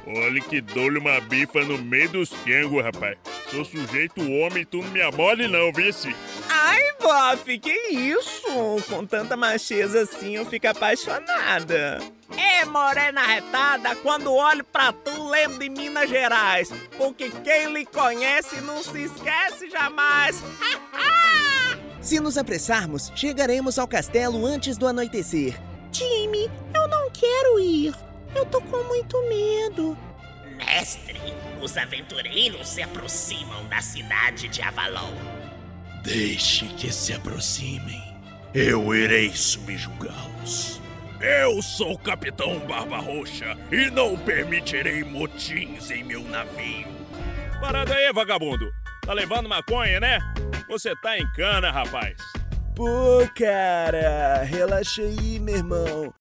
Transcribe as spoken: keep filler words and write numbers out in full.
Olha que dou-lhe uma bifa no meio dos quengos, rapaz. Sou sujeito homem, tu não me abole não, vice. Ai, bofe, que isso? Com tanta macheza assim eu fico apaixonada. É, morena retada, quando olho pra tu lembro de Minas Gerais. Porque quem lhe conhece não se esquece jamais. Se nos apressarmos, chegaremos ao castelo antes do anoitecer. Jimmy, eu não quero ir. Eu tô com muito medo. Mestre, os aventureiros se aproximam da cidade de Avalon. Deixe que se aproximem. Eu irei subjugá-los. Eu sou o Capitão Barba Roxa e não permitirei motins em meu navio. Parada aí, vagabundo. Tá levando maconha, né? Você tá em cana, rapaz. Pô, cara, relaxa aí, meu irmão.